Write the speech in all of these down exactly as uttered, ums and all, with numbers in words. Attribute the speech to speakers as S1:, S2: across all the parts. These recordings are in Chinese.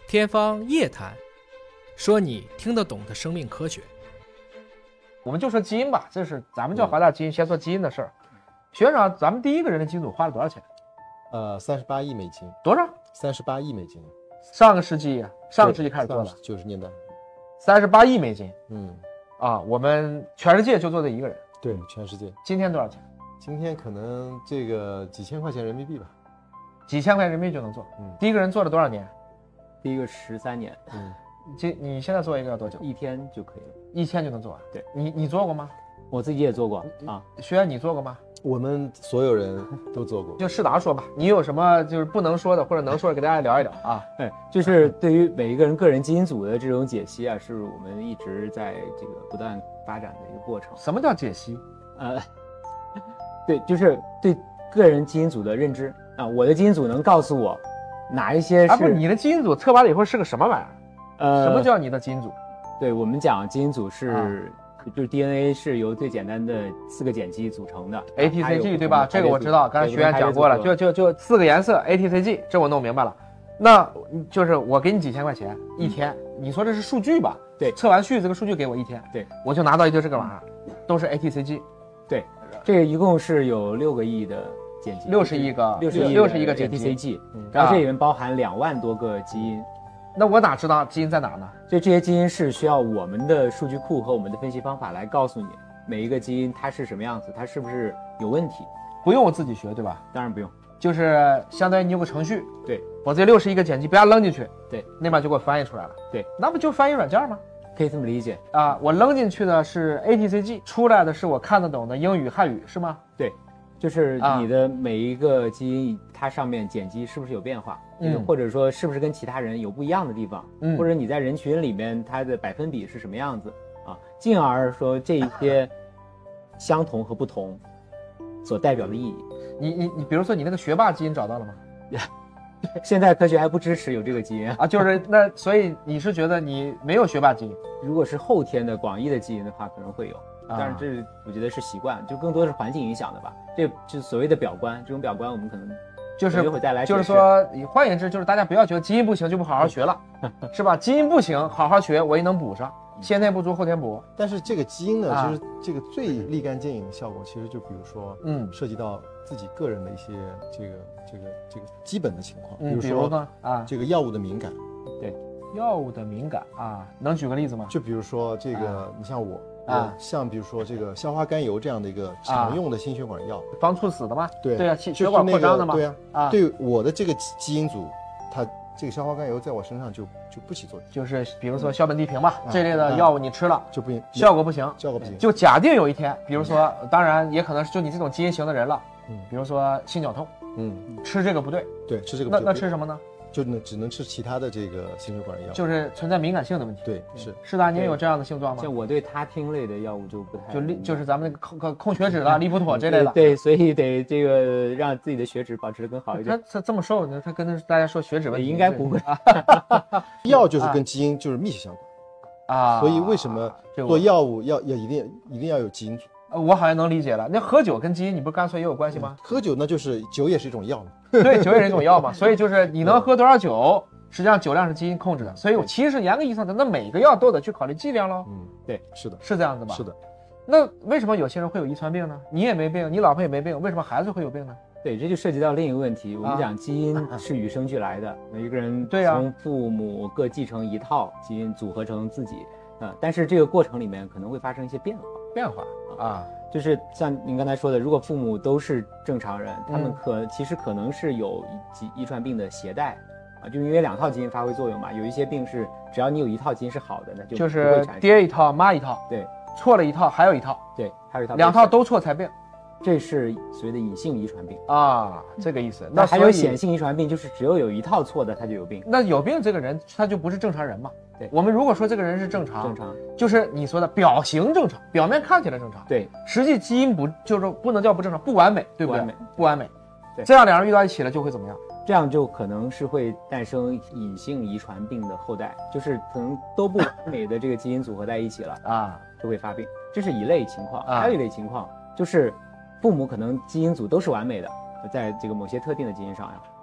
S1: 天方夜谭，说你听得懂的生命科学。
S2: 我们就说基因吧，这是咱们叫华大基因，先说基因的事儿。学院长，咱们第一个人的基因组花了多少钱？
S3: 呃，三十八亿美金。
S2: 多少？
S3: 三十八亿美金。
S2: 上个世纪，上个世纪开始做的，
S3: 九十年代。
S2: 三十八亿美金。
S3: 嗯，
S2: 啊，我们全世界就做这一个人。
S3: 对，全世界。
S2: 今天多少钱？
S3: 今天可能这个几千块钱人民币吧。
S2: 几千块钱人民币就能做。
S3: 嗯，
S2: 第一个人做了多少年？
S4: 第一个十三年。
S3: 嗯，
S2: 这你现在做一个要多久？
S4: 一天就可以了。
S2: 一天就能做完？
S4: 对。
S2: 你你做过吗？
S4: 我自己也做过啊。
S2: 学员你做过吗？
S3: 我们所有人都做过。
S2: 就世达说吧，你有什么就是不能说的或者能说的，给大家聊一聊啊。
S4: 对，就是对于每一个人个人基因组的这种解析啊，是我们一直在这个不断发展的一个过程。
S2: 什么叫解析？
S4: 呃，对，就是对个人基因组的认知啊。我的基因组能告诉我哪一些是……
S2: 啊，不是你的基因组测完了以后是个什么玩意儿？
S4: 呃，
S2: 什么叫你的基因组？
S4: 对，我们讲基因组是。啊，就是 D N A 是由最简单的四个碱基组成的
S2: ，A T C G 对吧？这个我知道，刚才学员讲过了，就就就四个颜色 A T C G， 这我弄明白了。那就是我给你几千块钱一天，嗯、你说这是数据吧？
S4: 对，
S2: 测完序这个数据给我一天，
S4: 对，
S2: 我就拿到一个这个玩意儿，都是 A T C G。
S4: 对，这个一共是有六个亿的碱基，
S2: 六十亿个，
S4: 六十亿
S2: 六十亿个
S4: A T C G，、嗯、然后这里面包含两万多个基因。
S2: 那我哪知道基因在哪呢？
S4: 所以这些基因是需要我们的数据库和我们的分析方法来告诉你每一个基因它是什么样子，它是不是有问题。
S2: 不用我自己学对吧？
S4: 当然不用，
S2: 就是相当于你有个程序，
S4: 对，
S2: 我这六十亿个碱基不要扔进去，
S4: 对，
S2: 那边就给我翻译出来了，
S4: 对，
S2: 那不就翻译软件吗？
S4: 可以这么理解
S2: 啊。我扔进去的是 A T C G， 出来的是我看得懂的英语汉语是吗？
S4: 对，就是你的每一个基因、啊、它上面碱基是不是有变化，嗯，或者说是不是跟其他人有不一样的地方，嗯，或者你在人群里面它的百分比是什么样子啊，进而说这一些相同和不同所代表的意义。
S2: 你你你比如说你那个学霸基因找到了吗？
S4: 现在科学还不支持有这个基因
S2: 啊，就是那所以你是觉得你没有学霸基因？
S4: 如果是后天的广义的基因的话可能会有，但是这我觉得是习惯，就更多是环境影响的吧。这就是所谓的表观，这种表观我们可能
S2: 就是
S4: 会再来，
S2: 就是说，换言之，就是大家不要觉得基因不行就不好好学了，是吧？基因不行，好好学，我也能补上，先天不足后天补。
S3: 但是这个基因呢，啊、就是这个最立竿见影的效果，其实就比如说，嗯，涉及到自己个人的一些这个这个这个基本的情况，
S2: 嗯、
S3: 比如说
S2: 呢啊，
S3: 这个药物的敏感，
S4: 对，
S2: 药物的敏感啊，能举个例子吗？
S3: 就比如说这个，啊、你像我。
S2: 啊，
S3: 像比如说这个硝化甘油这样的一个常用的心血管药，
S2: 啊、防猝死的吗？
S3: 对
S2: 对啊，血管扩张的吗？
S3: 对啊，
S2: 啊，
S3: 对我的这个基因组，它这个硝化甘油在我身上就就不起作用。
S2: 就是比如说硝苯地平吧，嗯、这类的药物你吃了、
S3: 嗯、就不行，
S2: 效果不行，
S3: 效果不行。
S2: 就假定有一天，比如说，嗯、当然也可能是就你这种基因型的人了，嗯，比如说心绞痛，嗯，吃这个不对，
S3: 对，吃这个不对，
S2: 那那吃什么呢？
S3: 就能只能吃其他的这个心血管药，
S2: 就是存在敏感性的问题。
S3: 对，是
S2: 是的，您有这样的性状吗？
S4: 像我对他汀类的药物就不太
S2: 就就是咱们那个控控血脂的利普妥这类的。
S4: 对，所以得这个让自己的血脂保持得更好一点。
S2: 他他这么瘦呢，他跟大家说血脂问题
S4: 应该不会。
S3: 药就是跟基因就是密切相关
S2: 啊，
S3: 所以为什么做药物要要一定一定要有基因组？
S2: 我好像能理解了。那喝酒跟基因你不刚说也有关系吗？
S3: 嗯、喝酒那就是酒也是一种药嘛。
S2: 对，酒也是一种药嘛。所以就是你能喝多少酒，实际上酒量是基因控制的。所以我其实严格意义上讲，那每个药都得去考虑剂量喽。
S3: 嗯，
S4: 对，
S3: 是的，
S2: 是这样子吧？
S3: 是的。
S2: 那为什么有些人会有遗传病呢？你也没病，你老婆也没病，为什么孩子会有病呢？
S4: 对，这就涉及到另一个问题。我们讲基因是与生俱来的，每一个人从父母各继承一套基因组合成自己。嗯，但是这个过程里面可能会发生一些变化，
S2: 变化啊，
S4: 就是像您刚才说的，如果父母都是正常人，他们可、嗯、其实可能是有遗传病的携带啊，就因为两套基因发挥作用嘛，有一些病是只要你有一套基因是好的，那就
S2: 就是爹一套妈一套，
S4: 对，
S2: 错了一套还有一套，
S4: 对，还有一套，
S2: 两套都错才病。
S4: 这是所谓的隐性遗传病
S2: 啊，这个意思。
S4: 那还有显性遗传病，就是只有有一套错的，他就有病。
S2: 那有病这个人他就不是正常人嘛？
S4: 对，
S2: 我们如果说这个人是正常，
S4: 正常
S2: 就是你说的表型正常，表面看起来正常，
S4: 对，
S2: 实际基因不就是不能叫不正常，不完美，对不对？
S4: 不完美，
S2: 不完美。
S4: 对，
S2: 这样两人遇到一起了就会怎么样？
S4: 这样就可能是会诞生隐性遗传病的后代，就是可能都不完美的这个基因组合在一起了啊，就会发病。这是一类情况，
S2: 啊、
S4: 还有一类情况就是。父母可能基因组都是完美的，在这个某些特定的基因上呀，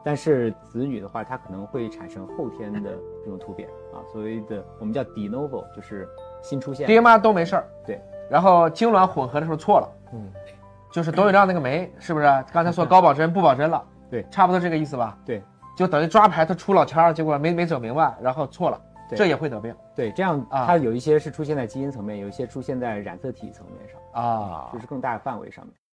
S4: 但是子女的话，它可能会产生后天的这种突变啊，所谓的我们叫 de novo， 就是新出现。
S2: 爹妈都没事儿，
S4: 对，
S2: 然后精卵混合的时候错了，嗯，就是董宇亮那个酶是不是？刚才说高保真不保真了，
S4: 对，
S2: 差不多这个意思吧？
S4: 对，
S2: 就等于抓牌他出老千儿，结果没没整明白，然后错了，这也会得病。
S4: 对，这样它有一些是出现在基因层面，有一些出现在染色体层面上啊，就是更大的范围上面。